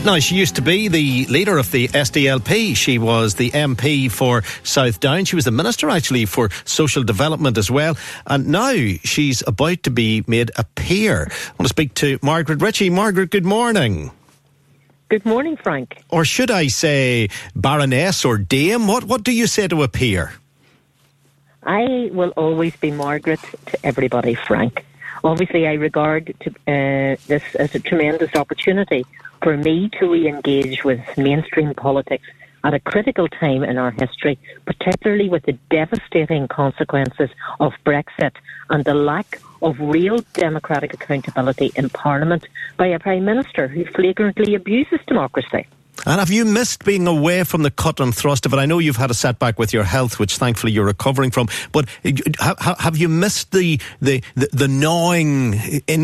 Now, she used to be the leader of the SDLP. She was the MP for South Down. She was the Minister, actually, for Social Development as well. And now she's about to be made a peer. I want to speak to Margaret Ritchie. Margaret, good morning. Good morning, Frank. Or should I say Baroness or Dame? What do you say to a peer? I will always be Margaret to everybody, Frank. Obviously, I regard this as a tremendous opportunity for me to re-engage with mainstream politics at a critical time in our history, particularly with the devastating consequences of Brexit and the lack of real democratic accountability in Parliament by a Prime Minister who flagrantly abuses democracy. And have you missed being away from the cut and thrust of it? I know you've had a setback with your health, which thankfully you're recovering from. But have you missed the gnawing,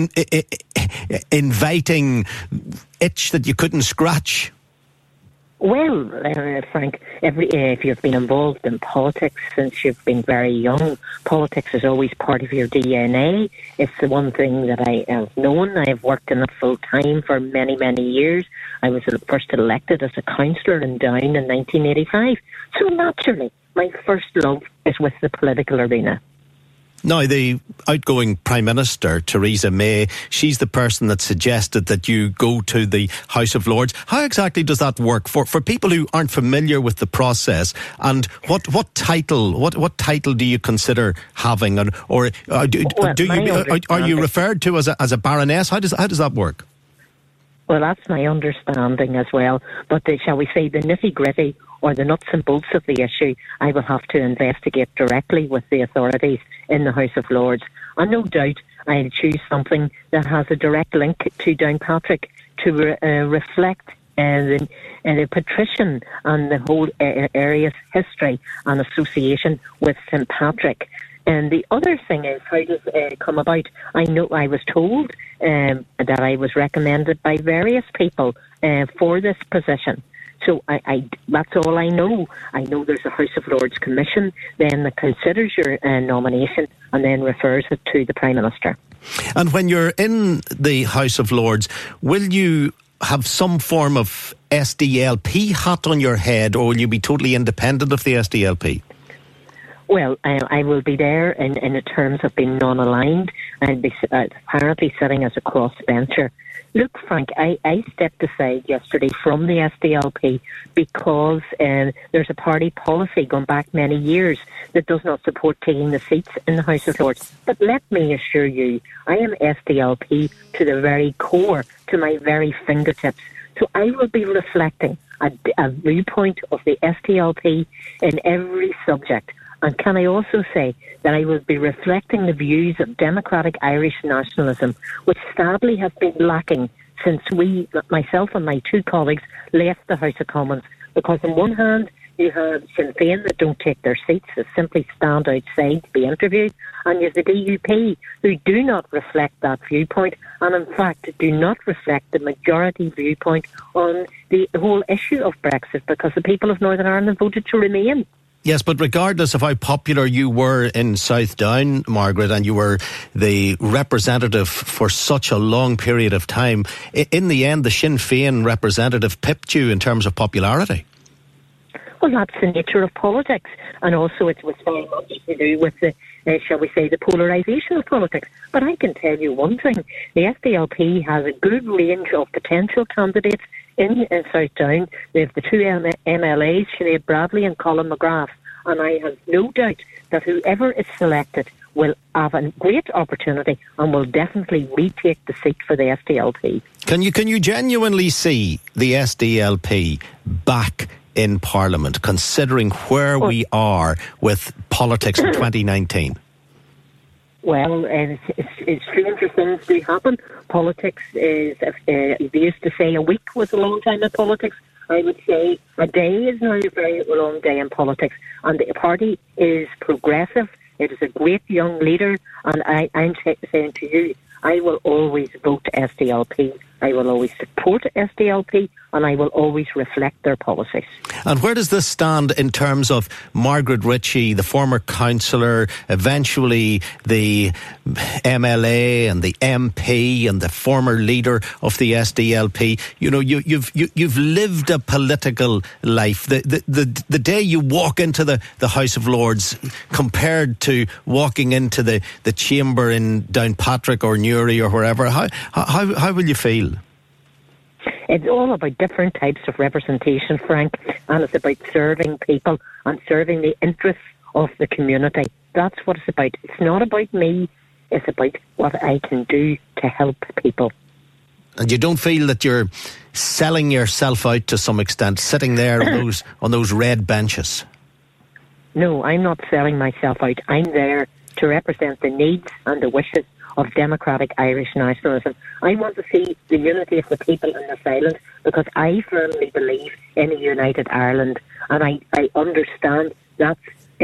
inviting itch that you couldn't scratch? Well, Frank, if you've been involved in politics since you've been very young, politics is always part of your DNA. It's the one thing that I have known. I have worked in it full time for many, many years. I was first elected as a councillor in Down in 1985. So naturally, my first love is with the political arena. Now, the outgoing Prime Minister, Theresa May, she's the person that suggested that you go to the House of Lords. How exactly does that work for people who aren't familiar with the process? And what title do you consider having? And are you referred to as a baroness? How does that work? Well, that's my understanding as well. But shall we say the nitty-gritty or the nuts and bolts of the issue, I will have to investigate directly with the authorities in the House of Lords. And no doubt I'll choose something that has a direct link to Downpatrick to reflect the patrician and the whole area's history and association with St. Patrick. And the other thing is, how does it come about? I know I was told that I was recommended by various people for this position. So that's all I know. I know there's a House of Lords Commission then that considers your nomination and then refers it to the Prime Minister. And when you're in the House of Lords, will you have some form of SDLP hat on your head, or will you be totally independent of the SDLP? Well, I will be there in terms of being non-aligned. I'll be apparently sitting as a crossbencher. Look, Frank, I stepped aside yesterday from the SDLP because there's a party policy going back many years that does not support taking the seats in the House of Lords. But let me assure you, I am SDLP to the very core, to my very fingertips. So I will be reflecting a viewpoint of the SDLP in every subject. And can I also say that I will be reflecting the views of democratic Irish nationalism, which sadly have been lacking since myself and my two colleagues, left the House of Commons. Because on one hand, you have Sinn Féin that don't take their seats, that simply stand outside to be interviewed, and you have the DUP who do not reflect that viewpoint, and in fact do not reflect the majority viewpoint on the whole issue of Brexit, because the people of Northern Ireland voted to remain. Yes, but regardless of how popular you were in South Down, Margaret, and you were the representative for such a long period of time, in the end, the Sinn Féin representative pipped you in terms of popularity. Well, that's the nature of politics, and also it was very much to do with the, shall we say, the polarisation of politics. But I can tell you one thing, the SDLP has a good range of potential candidates in South Down. They have the two MLAs, Sinead Bradley and Colin McGrath, and I have no doubt that whoever is selected will have a great opportunity and will definitely retake the seat for the SDLP. Can you genuinely see the SDLP back in Parliament, considering where we are with politics in 2019? Well, stranger things do happen. Politics is, they used to say a week was a long time in politics. I would say a day is now a very long day in politics. And the party is progressive. It is a great young leader. And I'm saying to you, I will always vote SDLP I will always support SDLP, and I will always reflect their policies. And where does this stand in terms of Margaret Ritchie, the former councillor, eventually the MLA and the MP and the former leader of the SDLP? You know, you've lived a political life. The day you walk into the House of Lords compared to walking into the chamber in Downpatrick or Newry or wherever, how will you feel? It's all about different types of representation, Frank, and it's about serving people and serving the interests of the community. That's what it's about. It's not about me, it's about what I can do to help people. And you don't feel that you're selling yourself out to some extent, sitting there on those red benches? No, I'm not selling myself out. I'm there to represent the needs and the wishes of democratic Irish nationalism. I want to see the unity of the people in this island, because I firmly believe in a united Ireland, and I understand that's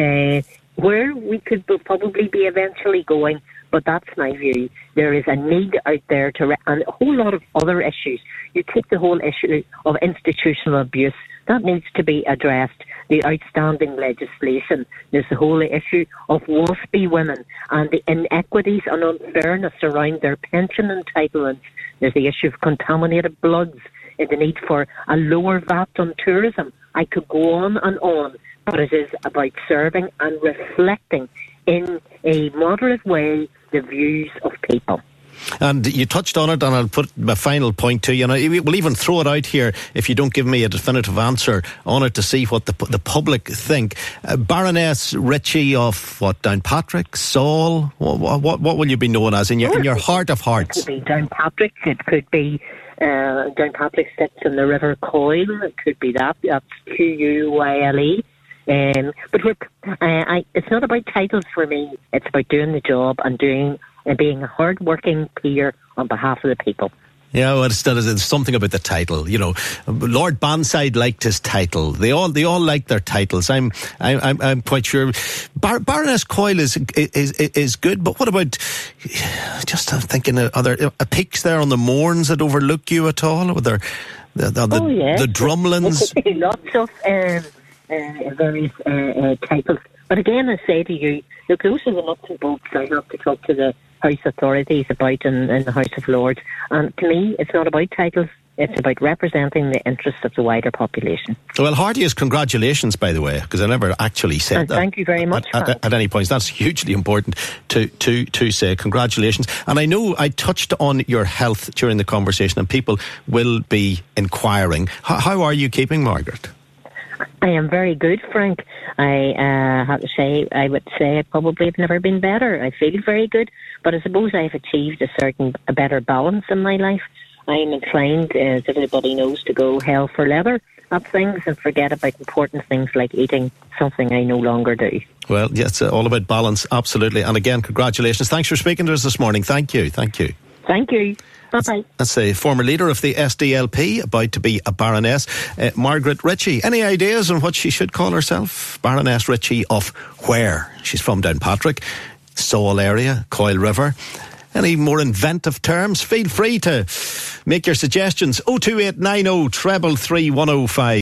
where we could probably be eventually going, but that's my view. There is a need out there and a whole lot of other issues. You take the whole issue of institutional abuse, that needs to be addressed. The outstanding legislation. There's the whole issue of WASPy women and the inequities and unfairness around their pension entitlements. There's the issue of contaminated bloods and the need for a lower VAT on tourism. I could go on, but it is about serving and reflecting in a moderate way the views of people. And you touched on it, and I'll put my final point to you. And we'll even throw it out here if you don't give me a definitive answer on it to see what the public think. Baroness Ritchie of Downpatrick, Saul, what will you be known as in your heart of hearts? It could be Downpatrick. It could be Downpatrick sits in the River Coyle. It could be that. That's Quyle. But look, it's not about titles for me. It's about doing the job and being a hard-working peer on behalf of the people. Yeah, well, it's something about the title. You know, Lord Banside liked his title. They all like their titles. I'm quite sure. Baroness Coyle is good, but what about? Just thinking, are there peaks there on the Mourns that overlook you at all? Or the Drumlins? There could be lots of various titles. But again, I say to you, look, those are the nuts and bolts I have to talk to the House authorities about in the House of Lords. And to me, it's not about titles. It's about representing the interests of the wider population. Well, heartiest congratulations, by the way, because I never actually said that. Thank you very much. At any point. That's hugely important to say. Congratulations. And I know I touched on your health during the conversation, and people will be inquiring. How are you keeping, Margaret? I am very good, Frank. I have to say, I would say I probably have never been better. I feel very good, but I suppose I've achieved a better balance in my life. I'm inclined, as everybody knows, to go hell for leather at things and forget about important things like eating, something I no longer do. Well, yes, all about balance, absolutely. And again, congratulations. Thanks for speaking to us this morning. Thank you. Thank you. Bye-bye. That's a former leader of the SDLP, about to be a Baroness, Margaret Ritchie. Any ideas on what she should call herself? Baroness Ritchie of where? She's from Downpatrick, Saul area, Coyle River. Any more inventive terms? Feel free to make your suggestions. 02890 333 105.